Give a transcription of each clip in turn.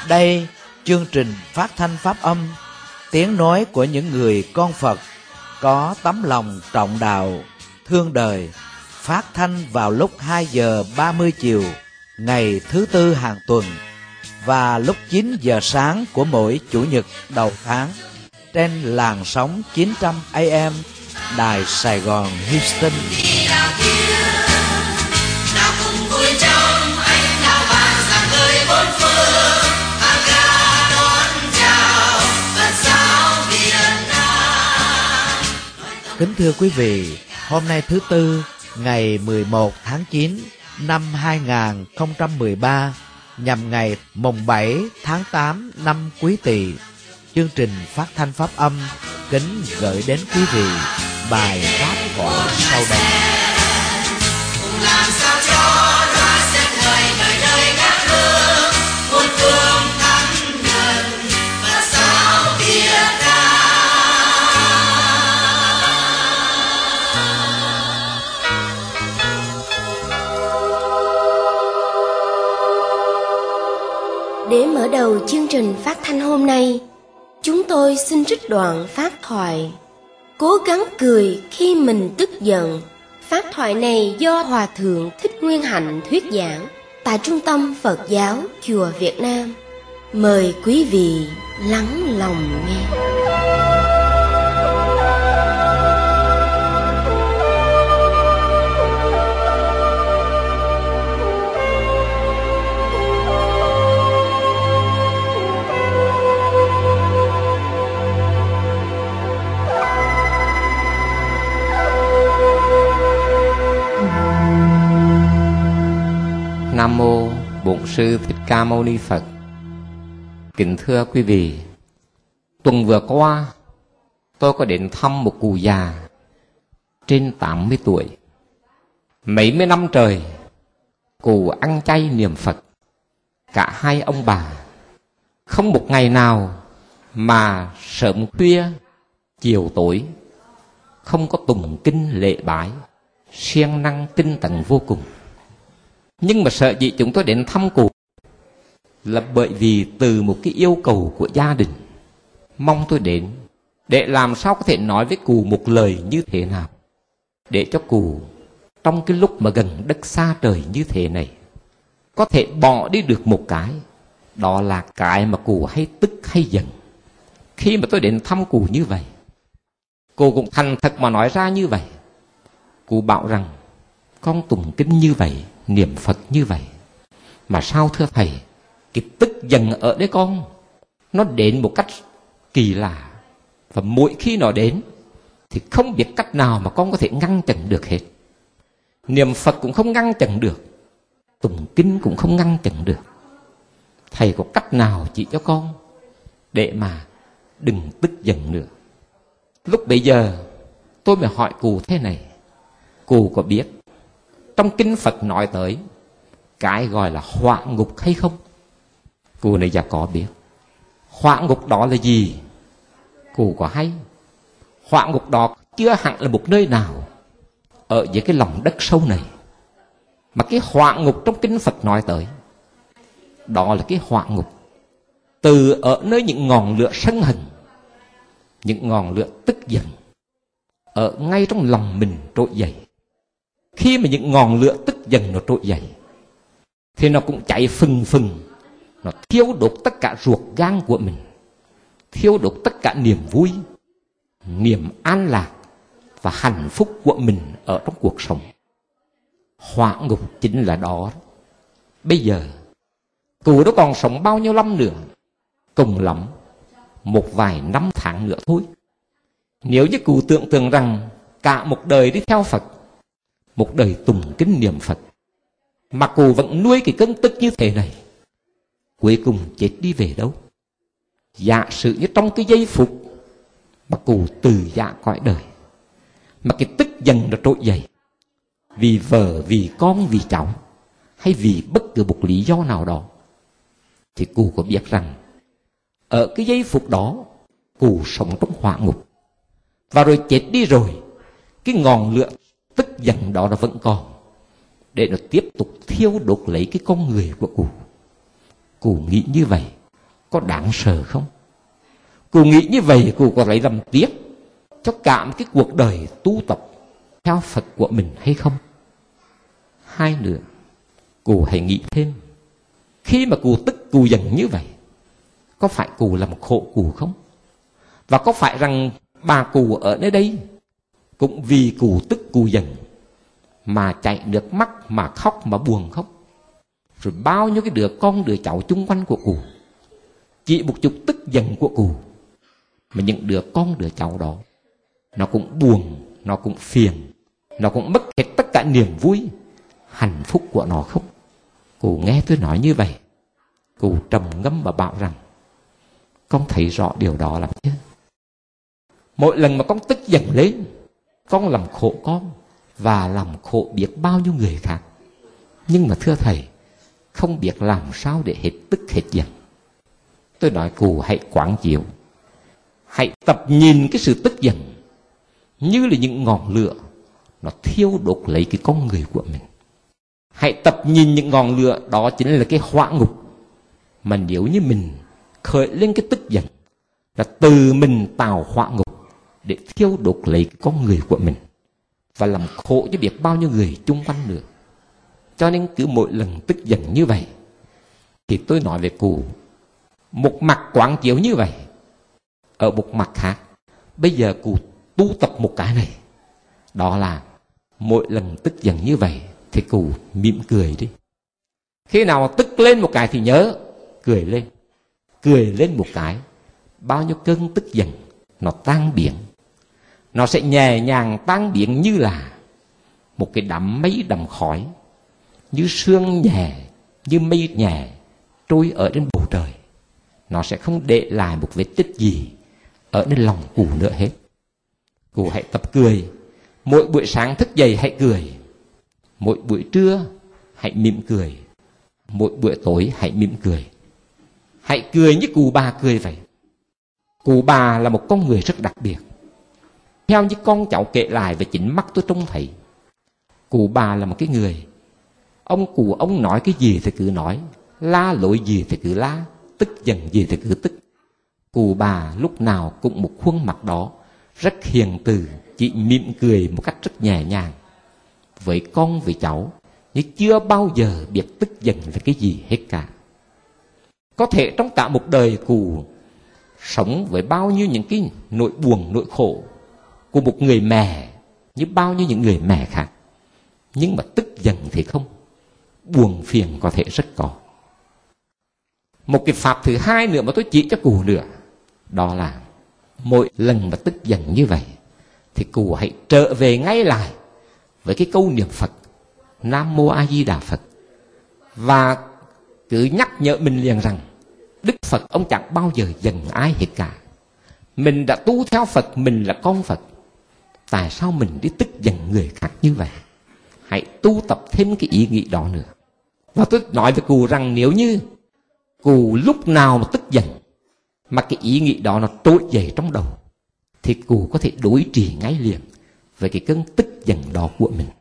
Đây, chương trình phát thanh pháp âm, tiếng nói của những người con Phật có tấm lòng trọng đạo, thương đời, phát thanh vào lúc 2 giờ 30 chiều ngày thứ Tư hàng tuần và lúc 9 giờ sáng của mỗi Chủ nhật đầu tháng trên làn sóng 900 AM Đài Sài Gòn Houston. Kính thưa quý vị, hôm nay thứ Tư, ngày 11 tháng 9 năm 2013, nhằm ngày mùng 7 tháng 8 năm Quý Tỵ, chương trình phát thanh pháp âm kính gửi đến quý vị bài pháp thoại sau đây. Để mở đầu chương trình phát thanh hôm nay, chúng tôi xin trích đoạn pháp thoại Cố gắng cười khi mình tức giận. Pháp thoại này do Hòa Thượng Thích Nguyên Hạnh thuyết giảng tại Trung tâm Phật giáo Chùa Việt Nam. Mời quý vị lắng lòng nghe. Nam mô Bổn Sư Thích Ca Mâu Ni Phật. Kính thưa quý vị, tuần vừa qua tôi có đến thăm một cụ già trên 80 tuổi. Mấy mươi năm trời cụ ăn chay niệm Phật, cả hai ông bà. Không một ngày nào mà sớm khuya, chiều tối không có tụng kinh lễ bái, siêng năng tinh tấn vô cùng. Nhưng mà sợ gì chúng tôi đến thăm cụ là bởi vì từ một cái yêu cầu của gia đình mong tôi đến để làm sao có thể nói với cụ một lời như thế nào để cho cụ trong cái lúc mà gần đất xa trời như thế này có thể bỏ đi được một cái, đó là cái mà cụ hay tức hay giận. Khi mà tôi đến thăm cụ như vậy, cụ cũng thành thật mà nói ra như vậy. Cụ bảo rằng con tụng kinh như vậy, niệm Phật như vậy, mà sao thưa thầy, cái tức giận ở đấy con nó đến một cách kỳ lạ, và mỗi khi nó đến thì không biết cách nào mà con có thể ngăn chặn được hết. Niệm Phật cũng không ngăn chặn được, tụng kinh cũng không ngăn chặn được. Thầy có cách nào chỉ cho con để mà đừng tức giận nữa? Lúc bấy giờ tôi mới hỏi cụ thế này: cụ có biết trong kinh Phật nói tới cái gọi là hỏa ngục hay không? Cụ này dạ có biết. Hỏa ngục đó là gì? Cụ có hay. Hỏa ngục đó chưa hẳn là một nơi nào ở dưới cái lòng đất sâu này, mà cái hỏa ngục trong kinh Phật nói tới đó là cái hỏa ngục từ ở nơi những ngọn lửa sân hận, những ngọn lửa tức giận ở ngay trong lòng mình trỗi dậy. Khi mà những ngọn lửa tức giận nó trỗi dậy thì nó cũng cháy phừng phừng, nó thiêu đốt tất cả ruột gan của mình, thiêu đốt tất cả niềm vui, niềm an lạc và hạnh phúc của mình ở trong cuộc sống. Hỏa ngục chính là đó. Bây giờ cụ đó còn sống bao nhiêu năm nữa? Cùng lắm một vài năm tháng nữa thôi. Nếu như cụ tưởng tượng rằng cả một đời đi theo Phật, một đời tụng kinh niệm Phật, mà cụ vẫn nuôi cái cơn tức như thế này, cuối cùng chết đi về đâu? Giả sử như trong cái giây phút mà cụ từ dạ cõi đời, mà cái tức giận nó trỗi dậy vì vợ, vì con, vì cháu, hay vì bất cứ một lý do nào đó, thì cụ có biết rằng ở cái giây phút đó cụ sống trong hỏa ngục, và rồi chết đi rồi, cái ngọn lửa tức giận đó nó vẫn còn để nó tiếp tục thiêu đốt lấy cái con người của cụ. Cụ nghĩ như vậy, có đáng sợ không? Cụ nghĩ như vậy cụ có lấy làm tiếc cho cả một cái cuộc đời tu tập theo Phật của mình hay không? Hai nữa, cụ hãy nghĩ thêm, khi mà cụ tức cụ giận như vậy, có phải cụ làm khổ cụ không? Và có phải rằng bà cụ ở nơi đây cũng vì cụ tức cụ giận mà chảy nước mắt, mà khóc, mà buồn không? Rồi bao nhiêu cái đứa con đứa cháu chung quanh của cụ, chỉ một chút tức giận của cụ mà những đứa con đứa cháu đó nó cũng buồn, nó cũng phiền, nó cũng mất hết tất cả niềm vui, hạnh phúc của nó không? Cụ nghe tôi nói như vậy, cụ trầm ngâm và bảo rằng con thấy rõ điều đó lắm chứ. Mỗi lần mà con tức giận lên, con làm khổ con và làm khổ biết bao nhiêu người khác. Nhưng mà thưa thầy, không biết làm sao để hết tức hết giận. Tôi nói cụ hãy quán chiếu, hãy tập nhìn cái sự tức giận như là những ngọn lửa nó thiêu đốt lấy cái con người của mình. Hãy tập nhìn những ngọn lửa đó chính là cái hỏa ngục, mà nếu như mình khởi lên cái tức giận là từ mình tạo hỏa ngục để thiêu đốt lấy cái con người của mình và làm khổ cho biết bao nhiêu người chung quanh nữa. Cho nên cứ mỗi lần tức giận như vậy thì tôi nói về cụ, một mặt quán chiếu như vậy, ở một mặt khác bây giờ cụ tu tập một cái này, đó là mỗi lần tức giận như vậy thì cụ mỉm cười đi. Khi nào tức lên một cái thì nhớ cười lên. Cười lên một cái, bao nhiêu cơn tức giận nó tan biến. Nó sẽ nhẹ nhàng tan biến như là một cái đám mây đầm khói, như sương nhẹ, như mây nhẹ trôi ở trên bầu trời. Nó sẽ không để lại một vết tích gì ở trên lòng cụ nữa hết. Cụ hãy tập cười. Mỗi buổi sáng thức dậy hãy cười. Mỗi buổi trưa hãy mỉm cười. Mỗi buổi tối hãy mỉm cười. Hãy cười như cụ bà cười vậy. Cụ bà là một con người rất đặc biệt. Theo như con cháu kể lại và chính mắt tôi trông thấy, cụ bà là một cái người, ông nói cái gì thì cứ nói, la lối gì thì cứ la, tức giận gì thì cứ tức. Cụ bà lúc nào cũng một khuôn mặt đó rất hiền từ, chỉ mỉm cười một cách rất nhẹ nhàng với con với cháu, nhưng chưa bao giờ biết tức giận về cái gì hết cả. Có thể trong cả một đời cụ sống với bao nhiêu những cái nỗi buồn, nỗi khổ của một người mẹ như bao nhiêu những người mẹ khác, nhưng mà tức giận thì không, buồn phiền có thể rất có. Một cái pháp thứ hai nữa mà tôi chỉ cho cụ nữa, đó là mỗi lần mà tức giận như vậy thì cụ hãy trở về ngay lại với cái câu niệm Phật Nam Mô A Di Đà Phật, và cứ nhắc nhở mình liền rằng Đức Phật ông chẳng bao giờ giận ai hết cả. Mình đã tu theo Phật, mình là con Phật, tại sao mình đi tức giận người khác như vậy? Hãy tu tập thêm cái ý nghĩ đó nữa. Và tôi nói với cụ rằng nếu như cụ lúc nào mà tức giận mà cái ý nghĩ đó nó trỗi dậy trong đầu thì cụ có thể đối trị ngay liền với cái cơn tức giận đó của mình.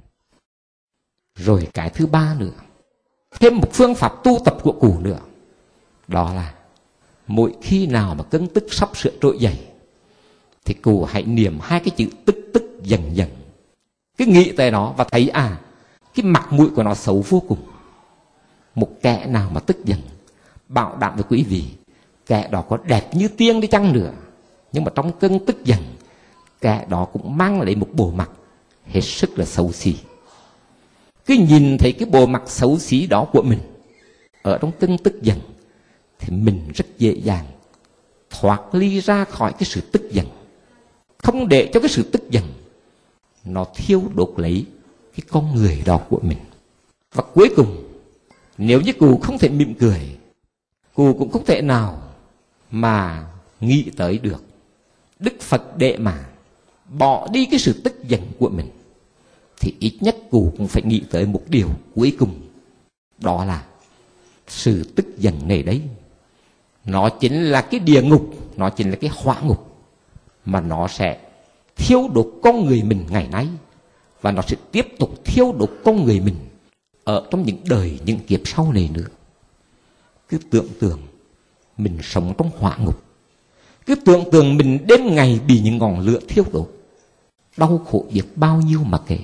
Rồi cái thứ ba nữa, thêm một phương pháp tu tập của cụ nữa, đó là mỗi khi nào mà cơn tức sắp sửa trỗi dậy thì cụ hãy niệm hai cái chữ tức tức dần dần. Cứ nghĩ tới nó và thấy cái mặt mũi của nó xấu vô cùng. Một kẻ nào mà tức giận, bảo đảm với quý vị, kẻ đó có đẹp như tiên đi chăng nữa, nhưng mà trong cơn tức giận, kẻ đó cũng mang lại một bộ mặt hết sức là xấu xí. Cứ nhìn thấy cái bộ mặt xấu xí đó của mình ở trong cơn tức giận thì mình rất dễ dàng thoát ly ra khỏi cái sự tức giận, không để cho cái sự tức giận nó thiêu đốt lấy cái con người đó của mình. Và cuối cùng, nếu như cụ không thể mỉm cười, cụ cũng không thể nào mà nghĩ tới được Đức Phật để mà bỏ đi cái sự tức giận của mình, thì ít nhất cụ cũng phải nghĩ tới một điều cuối cùng, đó là sự tức giận này đấy, nó chính là cái địa ngục, nó chính là cái hỏa ngục mà nó sẽ thiêu đốt con người mình ngày nay, và nó sẽ tiếp tục thiêu đốt con người mình ở trong những đời, những kiếp sau này nữa. Cứ tưởng tượng mình sống trong hỏa ngục. Cứ tưởng tượng mình đêm ngày bị những ngọn lửa thiêu đốt, đau khổ biết bao nhiêu mà kể.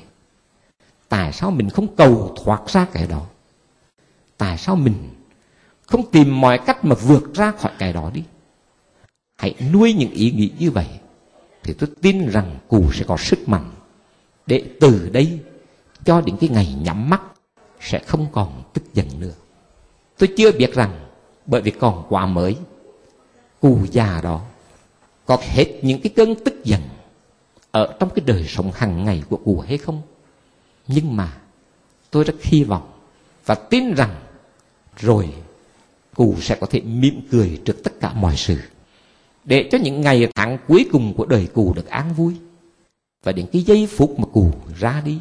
Tại sao mình không cầu thoát ra cái đó? Tại sao mình không tìm mọi cách mà vượt ra khỏi cái đó đi? Hãy nuôi những ý nghĩ như vậy, thì tôi tin rằng cụ sẽ có sức mạnh để từ đây cho đến cái ngày nhắm mắt sẽ không còn tức giận nữa. Tôi chưa biết rằng bởi vì còn quá mới, cụ già đó có hết những cái cơn tức giận ở trong cái đời sống hàng ngày của cụ hay không. Nhưng mà tôi rất hy vọng và tin rằng rồi cụ sẽ có thể mỉm cười trước tất cả mọi sự, để cho những ngày tháng cuối cùng của đời cụ được an vui. Và đến cái giây phút mà cụ ra đi,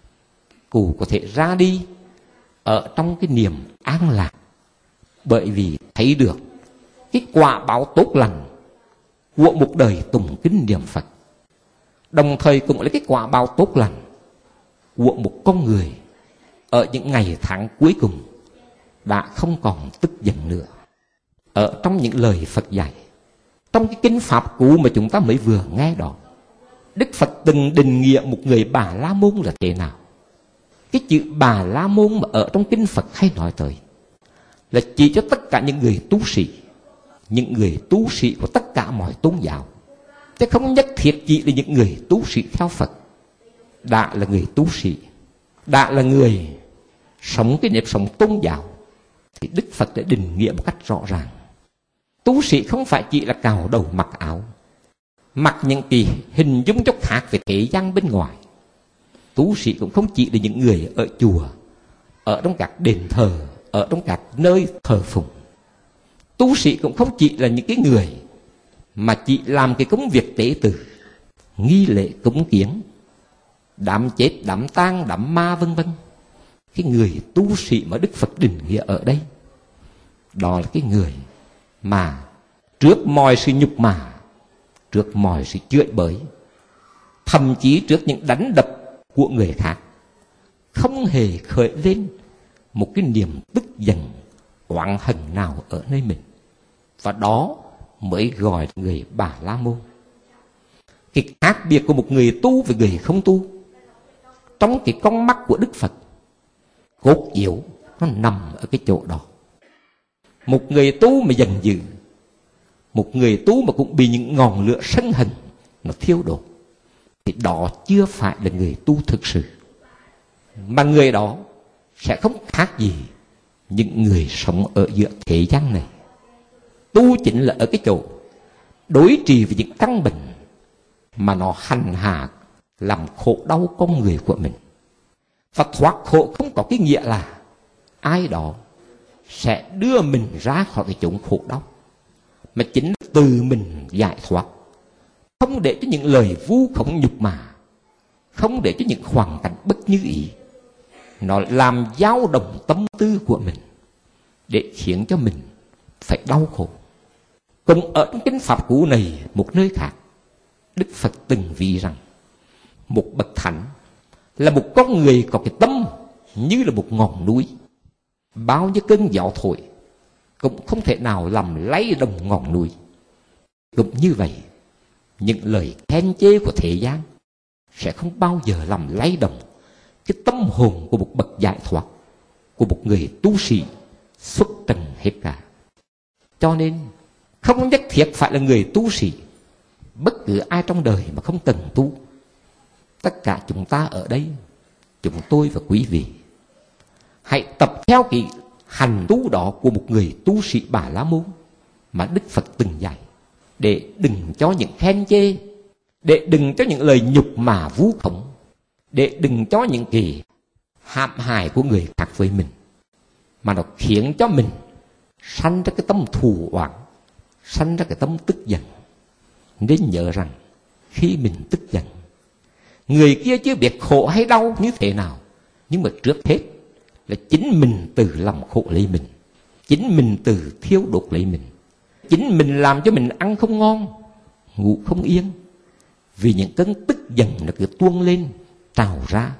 cụ có thể ra đi ở trong cái niềm an lạc, bởi vì thấy được cái quả báo tốt lành của một đời tùng kính niệm Phật, đồng thời cũng là cái quả báo tốt lành của một con người ở những ngày tháng cuối cùng đã không còn tức giận nữa. Ở trong những lời Phật dạy, trong cái kinh pháp cú mà chúng ta mới vừa nghe đó, Đức Phật từng định nghĩa một người Bà La Môn là thế nào. Cái chữ Bà La Môn mà ở trong kinh Phật hay nói tới là chỉ cho tất cả những người tu sĩ, những người tu sĩ của tất cả mọi tôn giáo, chứ không nhất thiết chỉ là những người tu sĩ theo Phật. Đã là người tu sĩ, đã là người sống cái nếp sống tôn giáo, thì Đức Phật đã định nghĩa một cách rõ ràng. Tu sĩ không phải chỉ là cạo đầu mặc áo, mặc những cái hình dung chốc khác về thế gian bên ngoài. Tu sĩ cũng không chỉ là những người ở chùa, ở trong các đền thờ, ở trong các nơi thờ phụng. Tu sĩ cũng không chỉ là những cái người mà chỉ làm cái công việc tế tự, nghi lễ cúng kiến, đám chết, đám tang, đám ma vân vân. Cái người tu sĩ mà Đức Phật định nghĩa ở đây, đó là cái người mà trước mọi sự nhục mạ, trước mọi sự chửi bới, thậm chí trước những đánh đập của người khác, không hề khởi lên một cái niềm tức giận, oán hận nào ở nơi mình. Và đó mới gọi là người Bà La Môn. Cái khác biệt của một người tu với người không tu, trong cái con mắt của Đức Phật, cốt yếu nó nằm ở cái chỗ đó. Một người tu mà giận dữ, một người tu mà cũng bị những ngọn lửa sân hận nó thiêu đốt, thì đó chưa phải là người tu thực sự. Mà người đó sẽ không khác gì những người sống ở giữa thế gian này. Tu chính là ở cái chỗ đối trị với những căn bệnh mà nó hành hạ làm khổ đau con người của mình. Và thoát khổ không có cái nghĩa là ai đó sẽ đưa mình ra khỏi cái chốn khổ đau, mà chính là từ mình giải thoát. Không để cho những lời vu khống nhục mạ, không để cho những hoàn cảnh bất như ý nó làm dao động tâm tư của mình, để khiến cho mình phải đau khổ. Cũng ở trong kinh pháp cú này, một nơi khác, Đức Phật từng ví rằng một bậc thánh là một con người có cái tâm như là một ngọn núi, bao nhiêu cơn gió thổi cũng không thể nào làm lay động ngọn núi. Cũng như vậy, những lời khen chê của thế gian sẽ không bao giờ làm lay động cái tâm hồn của một bậc giải thoát, của một người tu sĩ xuất trần hết cả. Cho nên không nhất thiết phải là người tu sĩ. Bất cứ ai trong đời mà không cần tu, tất cả chúng ta ở đây, chúng tôi và quý vị, hãy tập theo cái hành tu đó của một người tu sĩ Bà La Môn mà Đức Phật từng dạy, để đừng cho những khen chê, để đừng cho những lời nhục mà vu khống, để đừng cho những cái hãm hại của người khác với mình, mà nó khiến cho mình sanh ra cái tâm thù oán, sanh ra cái tâm tức giận. Nên nhớ rằng khi mình tức giận, người kia chưa biết khổ hay đau như thế nào, nhưng mà trước hết là chính mình tự làm khổ lấy mình, chính mình tự thiêu đốt lấy mình, chính mình làm cho mình ăn không ngon, ngủ không yên, vì những cơn tức giận nó cứ tuôn lên, trào ra.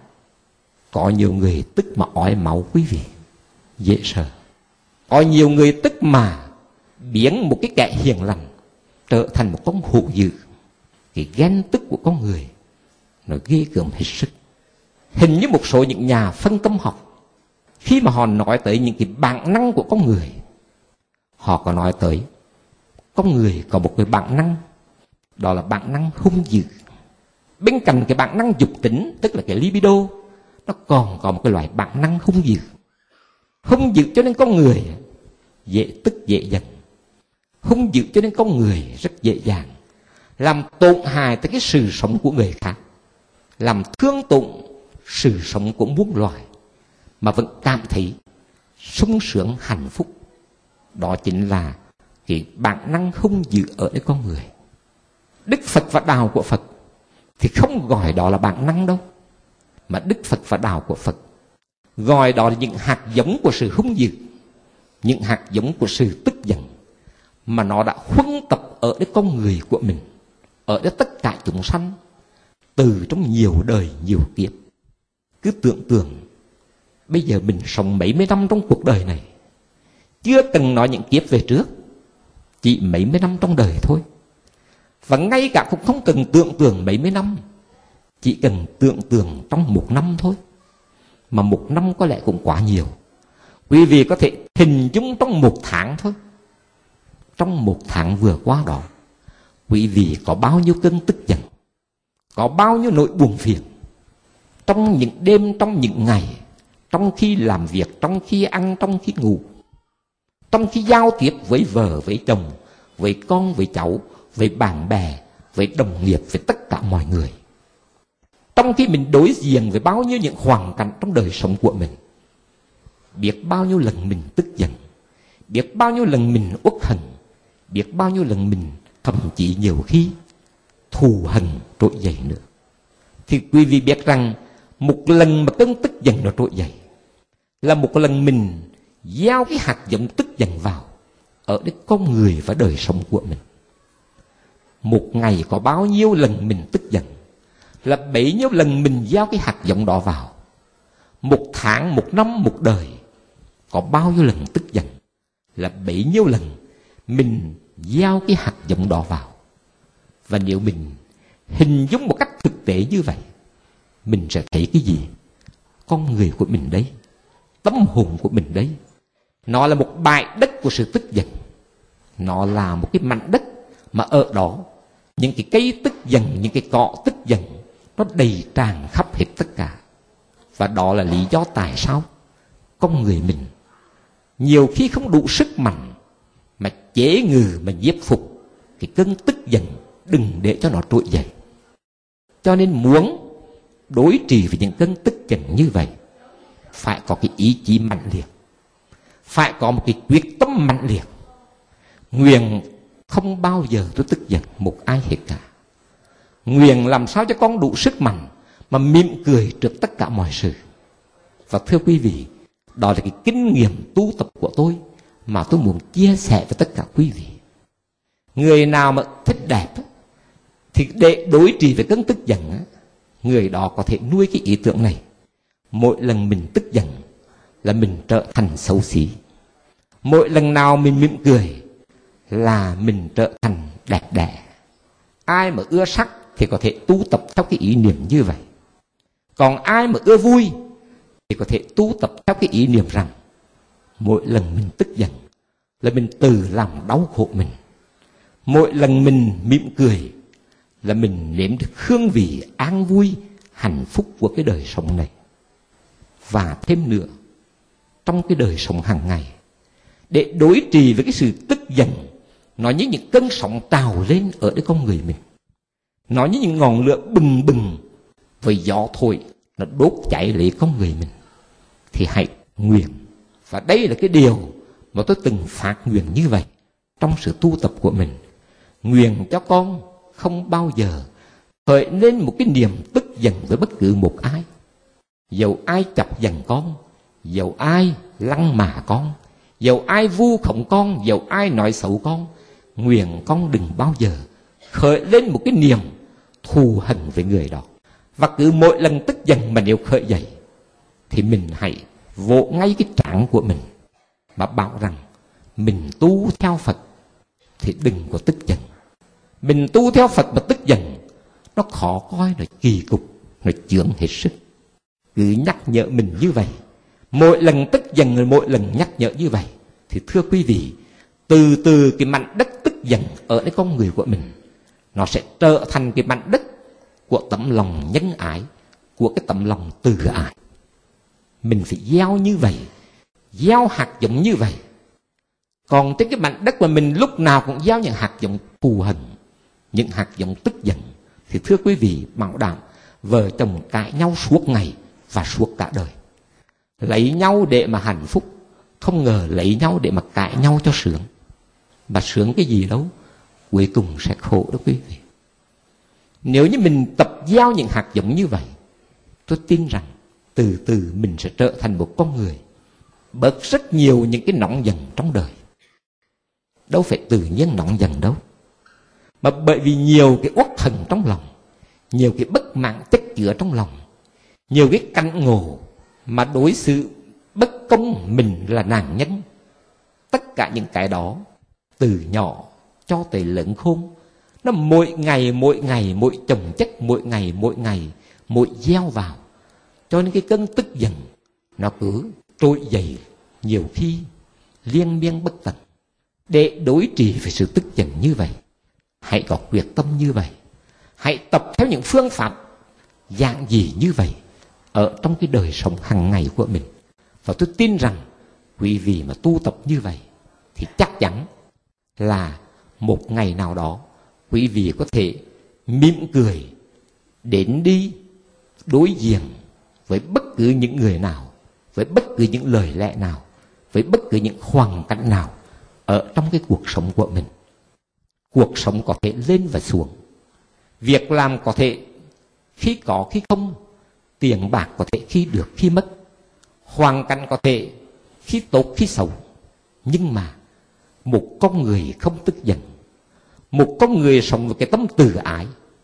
Có nhiều người tức mà ói máu quý vị, dễ sợ. Có nhiều người tức mà biến một cái kẻ hiền lành trở thành một con hổ dữ. Cái ghen tức của con người nó ghê gớm hết sức. Hình như một số những nhà phân tâm học, khi mà họ nói tới những cái bản năng của con người, họ có nói tới con người có một cái bản năng, đó là bản năng hung dữ. Bên cạnh cái bản năng dục tính, tức là cái libido, nó còn có một cái loại bản năng hung dữ. Hung dữ cho nên con người dễ tức dễ giận. Hung dữ cho nên con người rất dễ dàng làm tổn hại tới cái sự sống của người khác, làm thương tổn sự sống của muôn loài, mà vẫn cảm thấy sung sướng hạnh phúc. Đó chính là cái bản năng hung dữ ở nơi con người. Đức Phật và đạo của Phật thì không gọi đó là bản năng đâu, mà Đức Phật và đạo của Phật gọi đó là những hạt giống của sự hung dữ, những hạt giống của sự tức giận mà nó đã huân tập ở nơi con người của mình, ở nơi tất cả chúng sanh từ trong nhiều đời nhiều kiếp. Cứ tưởng tượng bây giờ mình sống mấy mươi năm trong cuộc đời này, chưa từng nói những kiếp về trước, chỉ mấy mươi năm trong đời thôi. Và ngay cả cũng không cần tưởng tượng mấy mươi năm, chỉ cần tưởng tượng trong một năm thôi. Mà một năm có lẽ cũng quá nhiều. Quý vị có thể hình dung trong một tháng thôi. Trong một tháng vừa qua đó, quý vị có bao nhiêu cơn tức giận, có bao nhiêu nỗi buồn phiền. Trong những đêm, trong những ngày, trong khi làm việc, trong khi ăn, trong khi ngủ, trong khi giao tiếp với vợ, với chồng, với con, với cháu, với bạn bè, với đồng nghiệp, với tất cả mọi người. Trong khi mình đối diện với bao nhiêu những hoàn cảnh trong đời sống của mình, biết bao nhiêu lần mình tức giận, biết bao nhiêu lần mình uất hận, biết bao nhiêu lần mình thậm chí nhiều khi thù hận trỗi dậy nữa. Thì quý vị biết rằng một lần mà cơn tức giận nó trỗi dậy là một lần mình gieo cái hạt giống tức giận vào ở cái con người và đời sống của mình. Một ngày có bao nhiêu lần mình tức giận là bấy nhiêu lần mình gieo cái hạt giống đó vào. Một tháng, một năm, một đời có bao nhiêu lần tức giận là bấy nhiêu lần mình gieo cái hạt giống đó vào. Và nếu mình hình dung một cách thực tế như vậy, mình sẽ thấy cái gì? Con người của mình đấy, tâm hồn của mình đấy, nó là một bãi đất của sự tức giận. Nó là một cái mảnh đất mà ở đó những cái cây tức giận, những cái cọ tức giận nó đầy tràn khắp hết tất cả. Và đó là lý do tại sao con người mình nhiều khi không đủ sức mạnh mà chế ngự, mà nhiếp phục cái cơn tức giận, đừng để cho nó trỗi dậy. Cho nên muốn đối trị với những cơn tức giận như vậy, phải có cái ý chí mạnh liệt, phải có một cái quyết tâm mạnh liệt. Nguyện không bao giờ tôi tức giận một ai hết cả. Nguyện làm sao cho con đủ sức mạnh mà mỉm cười trước tất cả mọi sự. Và thưa quý vị, đó là cái kinh nghiệm tu tập của tôi mà tôi muốn chia sẻ với tất cả quý vị. Người nào mà thích đẹp thì để đối trị với cơn tức giận, người đó có thể nuôi cái ý tưởng này: mỗi lần mình tức giận là mình trở thành xấu xí, mỗi lần nào mình mỉm cười là mình trở thành đẹp đẽ. Ai mà ưa sắc thì có thể tu tập theo cái ý niệm như vậy. Còn ai mà ưa vui thì có thể tu tập theo cái ý niệm rằng mỗi lần mình tức giận là mình tự làm đau khổ mình. Mỗi lần mình mỉm cười là mình nếm được hương vị an vui, hạnh phúc của cái đời sống này. Và thêm nữa, trong cái đời sống hàng ngày, để đối trị với cái sự tức giận, nó như những cơn sóng trào lên ở cái con người mình, nó như những ngọn lửa bừng bừng với gió thổi, nó đốt cháy lấy con người mình, thì hãy nguyện. Và đây là cái điều mà tôi từng phát nguyện như vậy trong sự tu tập của mình. Nguyện cho con không bao giờ khởi lên một cái niềm tức giận với bất cứ một ai. Dẫu ai chọc giận con, dẫu ai lăng mạ con, dẫu ai vu khống con, dẫu ai nói xấu con, nguyện con đừng bao giờ khởi lên một cái niềm thù hằn với người đó. Và cứ mỗi lần tức giận mà nếu khởi dậy thì mình hãy vỗ ngay cái trán của mình mà bảo rằng mình tu theo Phật, thì đừng có tức giận. Mình tu theo Phật mà tức giận, nó khó coi, nó kỳ cục, nó chướng hết sức. Cứ nhắc nhở mình như vậy, mỗi lần tức giận rồi mỗi lần nhắc nhở như vậy, thì thưa quý vị, từ từ cái mảnh đất tức giận ở cái con người của mình, nó sẽ trở thành cái mảnh đất của tấm lòng nhân ái, của cái tấm lòng từ ái. Mình phải gieo như vậy, gieo hạt giống như vậy. Còn trên cái mảnh đất mà mình lúc nào cũng gieo những hạt giống thù hận, những hạt giống tức giận, thì thưa quý vị, bảo đảm vợ chồng cãi nhau suốt ngày và suốt cả đời. Lấy nhau để mà hạnh phúc, không ngờ lấy nhau để mà cãi nhau cho sướng. Mà sướng cái gì đâu, cuối cùng sẽ khổ đó quý vị. Nếu như mình tập gieo những hạt giống như vậy, tôi tin rằng từ từ mình sẽ trở thành một con người bớt rất nhiều những cái nóng giận trong đời. Đâu phải tự nhiên nóng giận đâu, mà bởi vì nhiều cái uất hận trong lòng, nhiều cái bất mãn tích chứa trong lòng, nhiều cái cảnh ngộ mà đối xử bất công mình là nạn nhân. Tất cả những cái đó từ nhỏ cho tới lớn khôn, nó mỗi ngày mỗi chồng chất, mỗi ngày mỗi gieo vào, cho nên cái cơn tức giận nó cứ trỗi dậy, nhiều khi liên miên bất tận. Để đối trị với sự tức giận như vậy, hãy có quyết tâm như vậy, hãy tập theo những phương pháp giản dị như vậy ở trong cái đời sống hàng ngày của mình. Và tôi tin rằng quý vị mà tu tập như vậy thì chắc chắn là một ngày nào đó quý vị có thể mỉm cười đến đi đối diện với bất cứ những người nào, với bất cứ những lời lẽ nào, với bất cứ những hoàn cảnh nào ở trong cái cuộc sống của mình. Cuộc sống có thể lên và xuống, việc làm có thể khi có khi không, tiền bạc có thể khi được khi mất, hoàn cảnh có thể khi tốt khi xấu. Nhưng mà một con người không tức giận, một con người sống với cái tâm từ ái,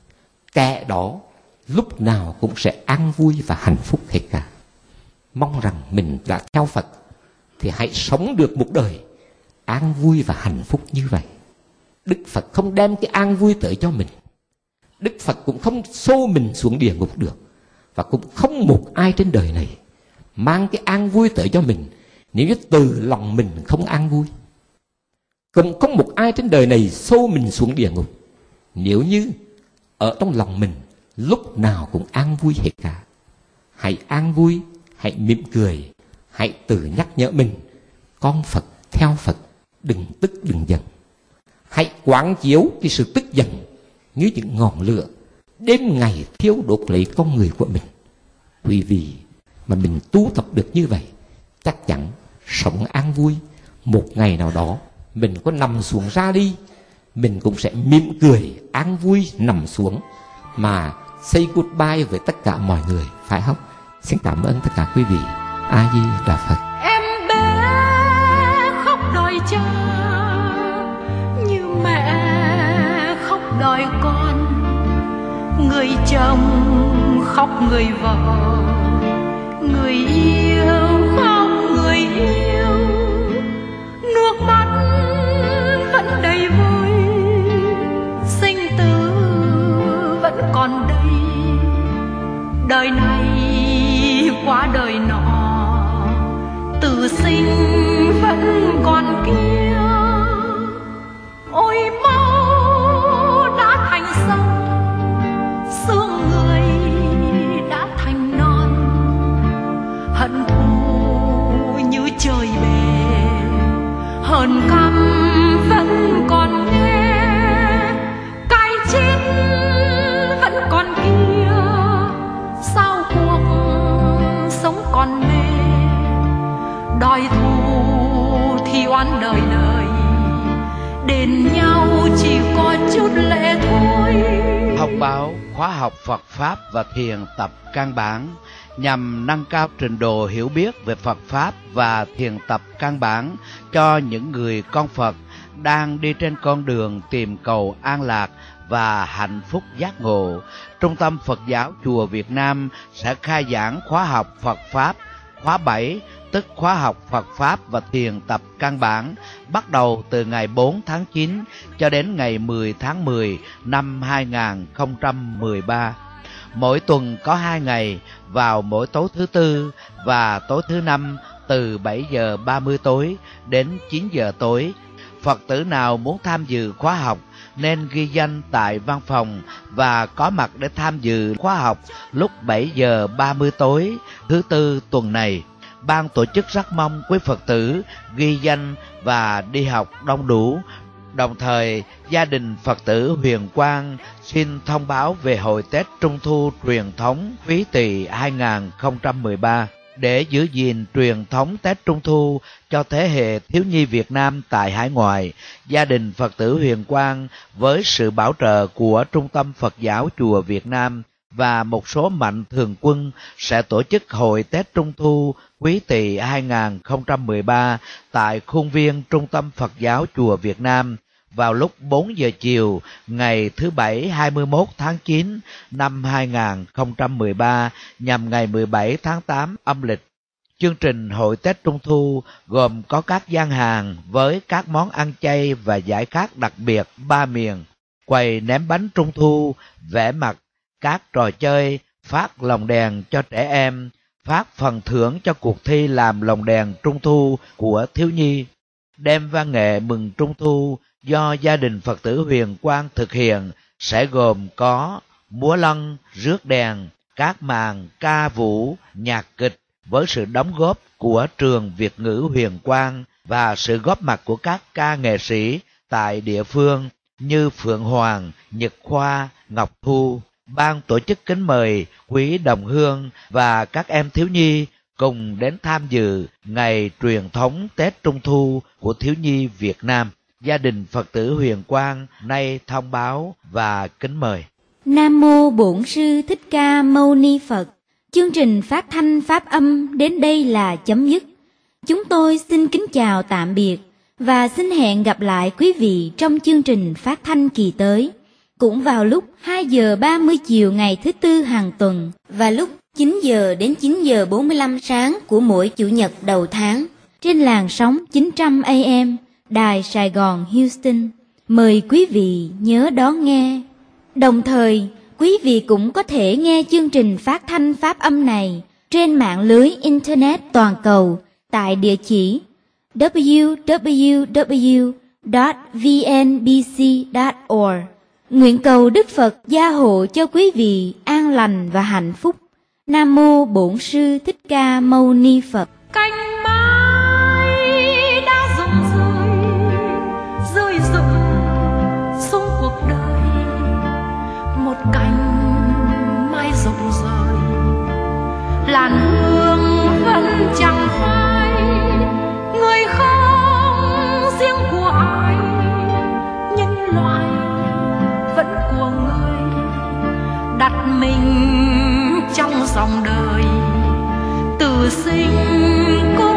kẻ đó lúc nào cũng sẽ an vui và hạnh phúc hết cả. Mong rằng mình đã theo Phật thì hãy sống được một đời an vui và hạnh phúc như vậy. Đức Phật không đem cái an vui tới cho mình, Đức Phật cũng không xô mình xuống địa ngục được, và cũng không một ai trên đời này mang cái an vui tới cho mình nếu như từ lòng mình không an vui. Cũng không một ai trên đời này xô mình xuống địa ngục nếu như ở trong lòng mình lúc nào cũng an vui hết cả. Hãy an vui, hãy mỉm cười, hãy tự nhắc nhở mình, con Phật theo Phật, đừng tức đừng giận. Hãy quán chiếu cái sự tức giận như những ngọn lửa đêm ngày thiêu đốt lấy con người của mình. Quý vị mà mình tu tập được như vậy, chắc chắn sống an vui. Một ngày nào đó mình có nằm xuống ra đi, mình cũng sẽ mỉm cười an vui nằm xuống mà say goodbye với tất cả mọi người, phải không? Xin cảm ơn tất cả quý vị. A Di Đà Phật. Em bé khóc đòi cha như mẹ khóc đòi con, người chồng khóc người vợ, người yêu khóc người yêu, nước mắt vẫn đầy vơi, sinh tử vẫn còn đây. Đời này qua đời nọ, tử sinh vẫn còn kia. Ôi máu đã thành sông, xương người đã thành non, hận thù như trời bề, hờn căm vẫn còn nghe, cái chết vẫn còn kia. Sao cuộc sống còn mê, đòi thù thì oán đời đời, đền nhau chỉ có chút lệ thôi. Thông báo khóa học Phật Pháp và thiền tập căn bản nhằm nâng cao trình độ hiểu biết về Phật Pháp và thiền tập căn bản cho những người con Phật đang đi trên con đường tìm cầu an lạc và hạnh phúc giác ngộ. Trung tâm Phật giáo Chùa Việt Nam sẽ khai giảng khóa học Phật Pháp khóa 7 tức khóa học Phật Pháp và Thiền tập căn bản bắt đầu từ ngày 4 tháng 9 cho đến ngày 10 tháng 10 năm 2013. Mỗi tuần có 2 ngày, vào mỗi tối thứ Tư và tối thứ Năm từ 7 giờ 30 tối đến 9 giờ tối. Phật tử nào muốn tham dự khóa học nên ghi danh tại văn phòng và có mặt để tham dự khóa học lúc 7 giờ 30 tối thứ Tư tuần này. Ban tổ chức rất mong quý Phật tử ghi danh và đi học đông đủ. Đồng thời, gia đình Phật tử Huyền Quang xin thông báo về hội Tết Trung Thu truyền thống Quý Tỵ 2013 để giữ gìn truyền thống Tết Trung Thu cho thế hệ thiếu nhi Việt Nam tại hải ngoại. Gia đình Phật tử Huyền Quang với sự bảo trợ của Trung tâm Phật giáo Chùa Việt Nam và một số mạnh thường quân sẽ tổ chức hội Tết Trung Thu Quý Tỵ 2013 tại khuôn viên Trung tâm Phật giáo Chùa Việt Nam vào lúc 4 giờ chiều ngày thứ Bảy 21 tháng 9 năm 2013 nhằm ngày 17 tháng 8 âm lịch. Chương trình hội Tết Trung Thu gồm có các gian hàng với các món ăn chay và giải khát đặc biệt 3 miền, quầy ném bánh Trung Thu, vẽ mặt, các trò chơi, phát lồng đèn cho trẻ em, phát phần thưởng cho cuộc thi làm lồng đèn Trung Thu của thiếu nhi. Đêm văn nghệ mừng Trung Thu do gia đình Phật tử Huyền Quang thực hiện sẽ gồm có múa lân, rước đèn, các màn ca vũ, nhạc kịch với sự đóng góp của trường Việt ngữ Huyền Quang và sự góp mặt của các ca nghệ sĩ tại địa phương như Phượng Hoàng, Nhật Khoa, Ngọc Thu. Ban tổ chức kính mời quý đồng hương và các em thiếu nhi cùng đến tham dự ngày truyền thống Tết Trung Thu của thiếu nhi Việt Nam. Gia đình Phật tử Huyền Quang nay thông báo và kính mời. Nam mô Bổn Sư Thích Ca Mâu Ni Phật. Chương trình phát thanh pháp âm đến đây là chấm dứt. Chúng tôi xin kính chào tạm biệt và xin hẹn gặp lại quý vị trong chương trình phát thanh kỳ tới, cũng vào lúc 2 giờ 30 chiều ngày thứ Tư hàng tuần và lúc 9 giờ đến 9 giờ 45 sáng của mỗi Chủ nhật đầu tháng trên làn sóng 900 AM Đài Sài Gòn Houston. Mời quý vị nhớ đón nghe. Đồng thời, quý vị cũng có thể nghe chương trình phát thanh pháp âm này trên mạng lưới Internet toàn cầu tại địa chỉ www.vnbc.org. Nguyện cầu Đức Phật gia hộ cho quý vị an lành và hạnh phúc. Nam mô Bổn Sư Thích Ca Mâu Ni Phật. Cành mai đã rụng rơi rụng xuống cuộc đời, một cành mai rụng rời, làn hương vẫn chẳng phai, người không riêng của ai, nhân loại vẫn của người, đặt mình trong dòng đời từ sinh.